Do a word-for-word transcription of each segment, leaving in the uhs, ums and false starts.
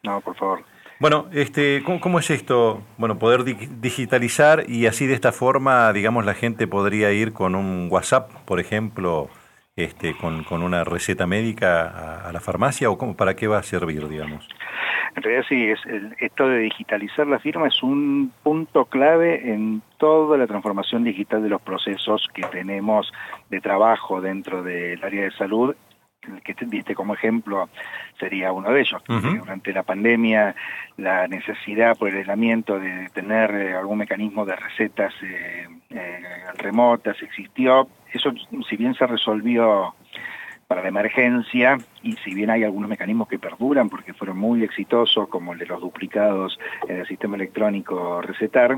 No, por favor. Bueno, este, ¿cómo, cómo es esto? Bueno, poder di- digitalizar y así de esta forma, digamos, la gente podría ir con un WhatsApp, por ejemplo, este, con, con una receta médica a, a la farmacia, o cómo, ¿para qué va a servir, digamos? En realidad sí, es el, esto de digitalizar la firma es un punto clave en toda la transformación digital de los procesos que tenemos de trabajo dentro del área de salud. El que te diste como ejemplo sería uno de ellos. Uh-huh. Durante la pandemia, la necesidad por el aislamiento de tener eh, algún mecanismo de recetas eh, eh, remotas existió. Eso, si bien se resolvió para la emergencia, y si bien hay algunos mecanismos que perduran porque fueron muy exitosos, como el de los duplicados en el sistema electrónico Recetar,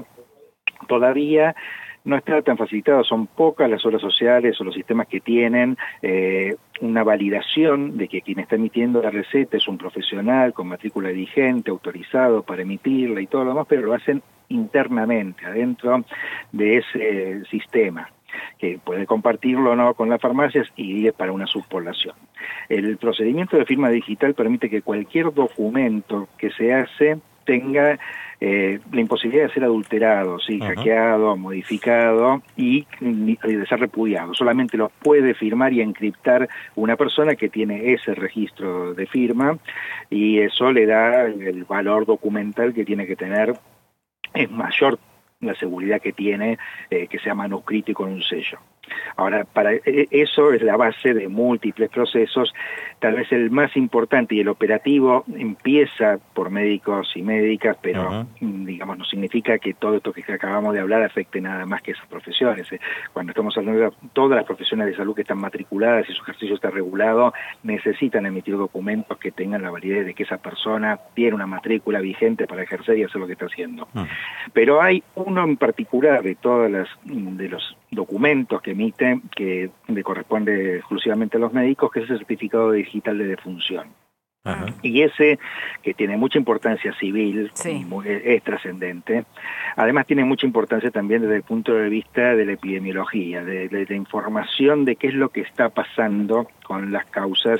todavía no está tan facilitado. Son pocas las obras sociales o los sistemas que tienen eh, una validación de que quien está emitiendo la receta es un profesional con matrícula vigente, autorizado para emitirla y todo lo demás, pero lo hacen internamente, adentro de ese eh, sistema, que puede compartirlo o no con las farmacias y es para una subpoblación. El procedimiento de firma digital permite que cualquier documento que se hace tenga eh, la imposibilidad de ser adulterado, ¿sí? Uh-huh. Hackeado, modificado y, y de ser repudiado. Solamente lo puede firmar y encriptar una persona que tiene ese registro de firma, y eso le da el valor documental que tiene que tener. Es mayor la seguridad que tiene eh, que sea manuscrito y con un sello. Ahora, para eso es la base de múltiples procesos. Tal vez el más importante y el operativo empieza por médicos y médicas, pero uh-huh. digamos, no significa que todo esto que acabamos de hablar afecte nada más que esas profesiones. Cuando estamos hablando de todas las profesiones de salud que están matriculadas y su ejercicio está regulado, necesitan emitir documentos que tengan la validez de que esa persona tiene una matrícula vigente para ejercer y hacer lo que está haciendo. Uh-huh. Pero hay uno en particular de todas las de los documentos que emiten, que le corresponde exclusivamente a los médicos, que es el certificado digital de defunción. Ajá. Y ese, que tiene mucha importancia civil, sí. muy, es trascendente. Además tiene mucha importancia también desde el punto de vista de la epidemiología, de, de la información de qué es lo que está pasando con las causas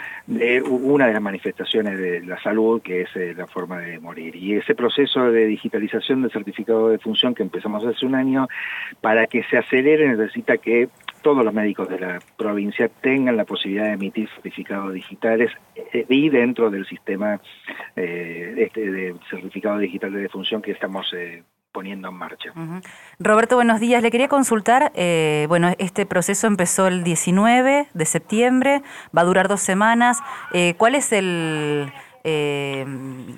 de una de las manifestaciones de la salud, que es eh, la forma de morir. Y ese proceso de digitalización del certificado de defunción que empezamos hace un año, para que se acelere, necesita que todos los médicos de la provincia tengan la posibilidad de emitir certificados digitales eh, y dentro del sistema eh, este de certificado digital de defunción que estamos eh, poniendo en marcha. Uh-huh. Roberto, buenos días. Le quería consultar, eh, bueno, este proceso empezó el diecinueve de septiembre, va a durar dos semanas. Eh, ¿Cuál es el, eh,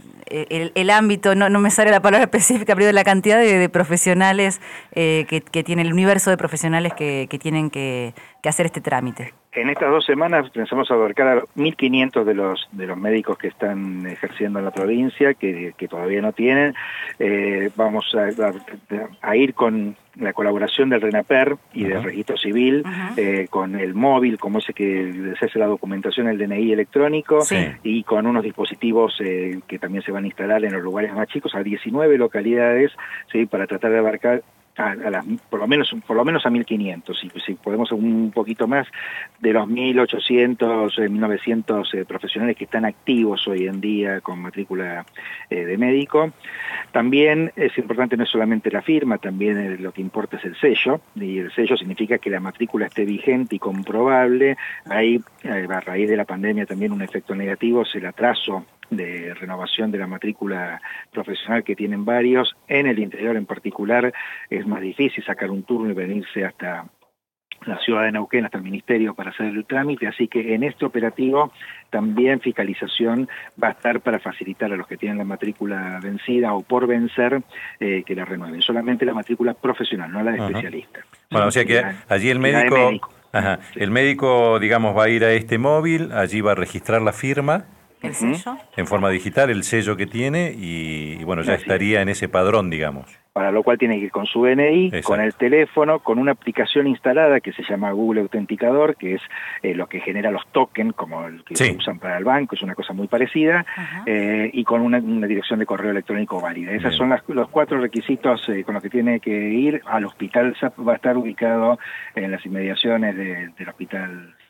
el, el ámbito, no, no me sale la palabra específica, pero de la cantidad de, de profesionales eh, que, que tiene, el universo de profesionales que, que tienen que, que hacer este trámite? En estas dos semanas pensamos abarcar a mil quinientos de los de los médicos que están ejerciendo en la provincia, que, que todavía no tienen. Eh, vamos a, a, a ir con la colaboración del RENAPER y uh-huh. del Registro Civil, uh-huh. eh, con el móvil, como ese que se hace la documentación, el D N I electrónico, sí. y con unos dispositivos eh, que también se van a instalar en los lugares más chicos, a diecinueve localidades, sí, para tratar de abarcar A, a las, por lo menos por lo menos a mil quinientos, y si podemos un poquito más de los mil ochocientos, mil novecientos eh, profesionales que están activos hoy en día con matrícula eh, de médico. También es importante no solamente la firma, también eh, lo que importa es el sello, y el sello significa que la matrícula esté vigente y comprobable. Hay, eh, a raíz de la pandemia, también un efecto negativo es el atraso de renovación de la matrícula profesional que tienen varios. En el interior en particular es más difícil sacar un turno y venirse hasta la ciudad de Neuquén, hasta el ministerio para hacer el trámite, así que en este operativo también fiscalización va a estar para facilitar a los que tienen la matrícula vencida o por vencer eh, que la renueven. Solamente la matrícula profesional, no la de especialista. Bueno, o sea que allí el médico, médico. Ajá, sí. el médico, digamos, va a ir a este móvil, allí va a registrar la firma. ¿El sello? En forma digital, el sello que tiene, y, y bueno, ya Así estaría es. en ese padrón, digamos. Para lo cual tiene que ir con su D N I, Exacto. con el teléfono, con una aplicación instalada que se llama Google Autenticador, que es eh, lo que genera los tokens, como el que sí. se usan para el banco, es una cosa muy parecida, eh, y con una, una dirección de correo electrónico válida. Esos son las, los cuatro requisitos eh, con los que tiene que ir al hospital. Va a estar ubicado en las inmediaciones de, del hospital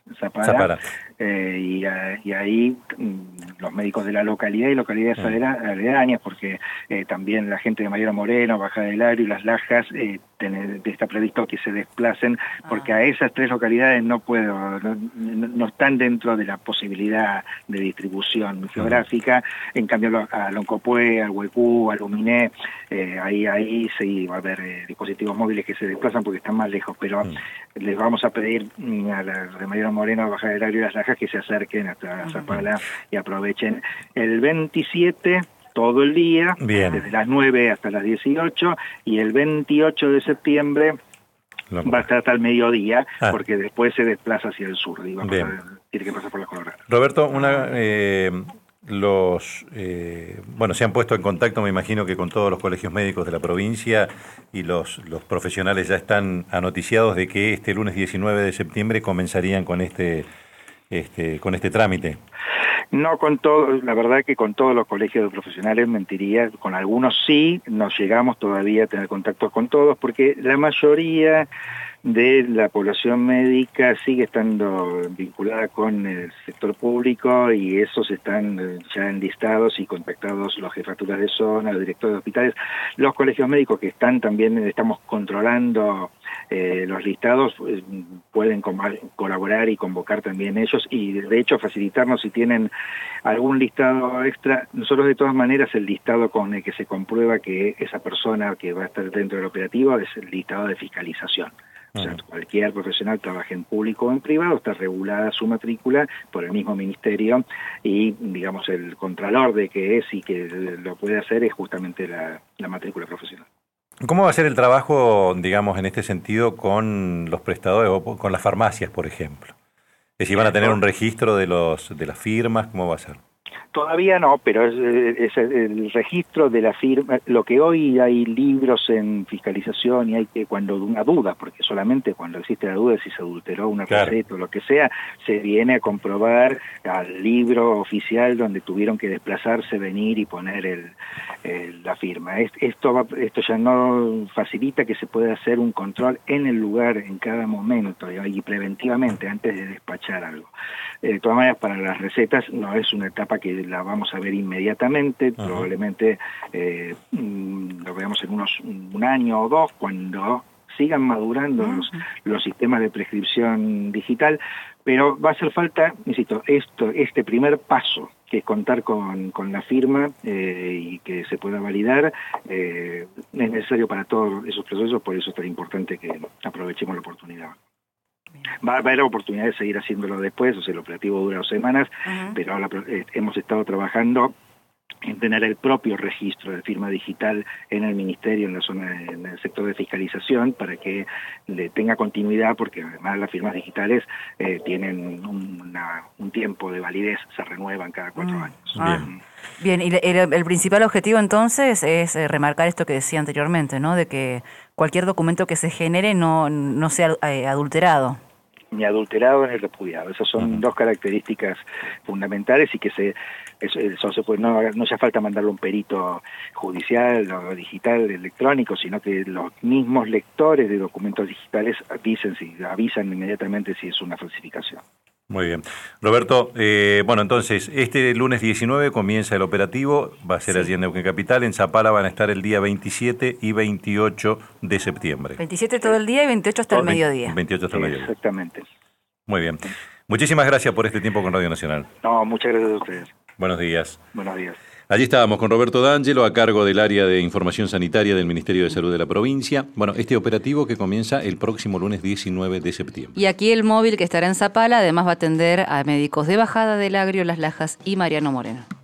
Zapala, Zapala. Eh, y, y ahí los médicos de la localidad y localidades mm. aledañas, porque eh, también la gente de Mariano Moreno, Bajada del Agrio y Las Lajas, eh, ten, está previsto que se desplacen, porque ah. a esas tres localidades no puedo, no, no están dentro de la posibilidad de distribución mm. geográfica. En cambio a Loncopué, al Huecú, al Luminé, eh, ahí, ahí sí va a haber eh, dispositivos móviles que se desplazan porque están más lejos, pero mm. les vamos a pedir a la de Mariano Moreno, Bajada del Agrio y Las Lajas que se acerquen hasta uh-huh. Zapala y aprovechen el veintisiete todo el día, Bien. desde las nueve hasta las dieciocho, y el veintiocho de septiembre Lo va a estar hasta el mediodía, ah. porque después se desplaza hacia el sur, y vamos a, tiene que pasar por la Colorada. Roberto, una... Eh... Los, eh, bueno, se han puesto en contacto, me imagino que con todos los colegios médicos de la provincia, y los, los profesionales ya están anoticiados de que este lunes diecinueve de septiembre comenzarían con este, este, con este trámite. No con todos, la verdad que con todos los colegios de profesionales mentiría, con algunos sí, no llegamos todavía a tener contactos con todos, porque la mayoría de la población médica sigue estando vinculada con el sector público, y esos están ya enlistados y contactados las jefaturas de zona, los directores de hospitales, los colegios médicos que están también, estamos controlando eh, los listados, eh, pueden colaborar y convocar también ellos, y de hecho facilitarnos si tienen algún listado extra. Nosotros de todas maneras el listado con el que se comprueba que esa persona que va a estar dentro del operativo es el listado de fiscalización. O sea, cualquier profesional trabaje en público o en privado, está regulada su matrícula por el mismo ministerio, y digamos el contralor de que es y que lo puede hacer es justamente la, la matrícula profesional. ¿Cómo va a ser el trabajo, digamos, en este sentido con los prestadores o con las farmacias, por ejemplo? Es decir, ¿van a tener un registro de los de las firmas? ¿Cómo va a ser? Todavía no, pero es, es el registro de la firma. Lo que hoy hay libros en fiscalización y hay que, cuando una duda, porque solamente cuando existe la duda de si se adulteró una claro. receta o lo que sea, se viene a comprobar al libro oficial donde tuvieron que desplazarse, venir y poner el, el, la firma. Esto, va, esto ya no facilita que se pueda hacer un control en el lugar en cada momento y preventivamente antes de despachar algo. De todas maneras, para las recetas no es una etapa que la vamos a ver inmediatamente, uh-huh. probablemente eh, lo veamos en unos un año o dos, cuando sigan madurando uh-huh. los, los sistemas de prescripción digital, pero va a hacer falta, insisto, esto, este primer paso, que es contar con, con la firma eh, y que se pueda validar, eh, es necesario para todos esos procesos, por eso es tan importante que aprovechemos la oportunidad. Va a haber oportunidad de seguir haciéndolo después, o sea, el operativo dura dos semanas, uh-huh. pero ahora eh, hemos estado trabajando en tener el propio registro de firma digital en el ministerio, en la zona, en el sector de fiscalización, para que le tenga continuidad, porque además las firmas digitales eh, tienen una, un tiempo de validez, se renuevan cada cuatro uh-huh. años. Ah. Bien. Bien, y el, el principal objetivo entonces es eh, remarcar esto que decía anteriormente, ¿no? De que cualquier documento que se genere no, no sea eh, adulterado. Ni adulterado ni repudiado. Esas son uh-huh. dos características fundamentales, y que se eso, eso se puede, no, no hace falta mandarle un perito judicial o digital, electrónico, sino que los mismos lectores de documentos digitales dicen, si avisan inmediatamente si es una falsificación. Muy bien. Roberto, eh, bueno, entonces, este lunes diecinueve comienza el operativo, va a ser sí. allí en Neuquén Capital, en Zapala van a estar el día veintisiete y veintiocho de septiembre. veintisiete todo el día y veintiocho hasta todo el mediodía. veintiocho hasta el mediodía. Exactamente. Muy bien. Muchísimas gracias por este tiempo con Radio Nacional. No, muchas gracias a ustedes. Buenos días. Buenos días. Allí estábamos con Roberto D'Angelo, a cargo del área de información sanitaria del Ministerio de Salud de la provincia. Bueno, este operativo que comienza el próximo lunes diecinueve de septiembre. Y aquí el móvil que estará en Zapala, además va a atender a médicos de Bajada del Agrio, Las Lajas y Mariano Moreno.